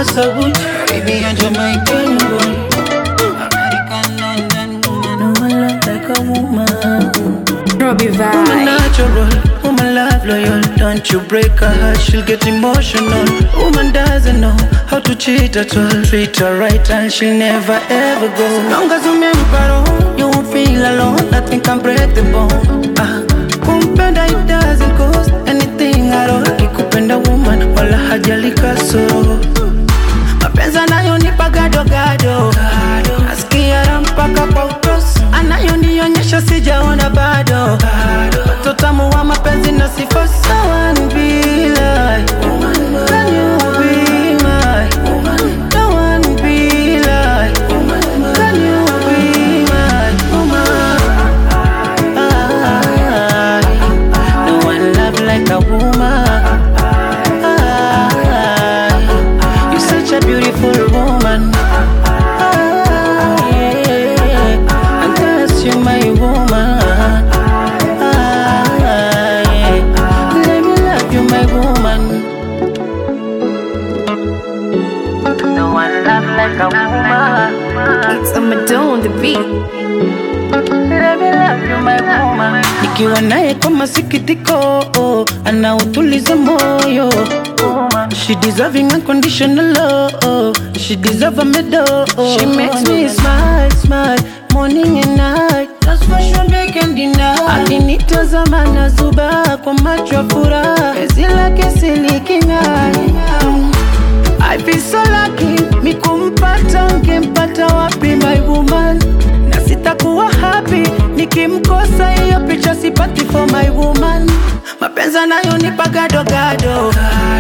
so good. Baby, you're Jamaican boy, American London woman. No one love like a woman. Robbie Vibe. Woman natural, woman love loyal. Don't you break her heart, she'll get emotional. Woman doesn't know how to cheat at all. Treat her right and she'll never ever go. So long as you remember home, you won't feel alone. Nothing can break the bone. Kumpenda it doesn't cost anything at all. Kikupenda woman, wala hajali kasoro. Mapenza nayo nipa gado gado. Nasikia raha mpaka kwa utosi. Anayonionyesha sijaona bado. Totamu wa mapenzi na sifa sawa ni bila. Can you be my? No one be like. Can you be my woman? No one love like a woman. You're such a beautiful woman. And that's you my woman. No one love like a woman. It's Amadou on the beat. Let me love you my woman. Nikiwa naye kwa masikitiko, ana utuliza moyo. She deserving unconditional love. She deserve a medal. She makes me smile, smile, morning and night. That's for sure they can deny. Alinitazama na zuba kwa macho ya furaha. Penzi lake silikinai. I feel so lucky, mi kumpata, ungempata wapi my woman. Na sitakuwa happy, nikimkosa hiyo picha sipati for my woman. Mapenza nayo nipa gado gado.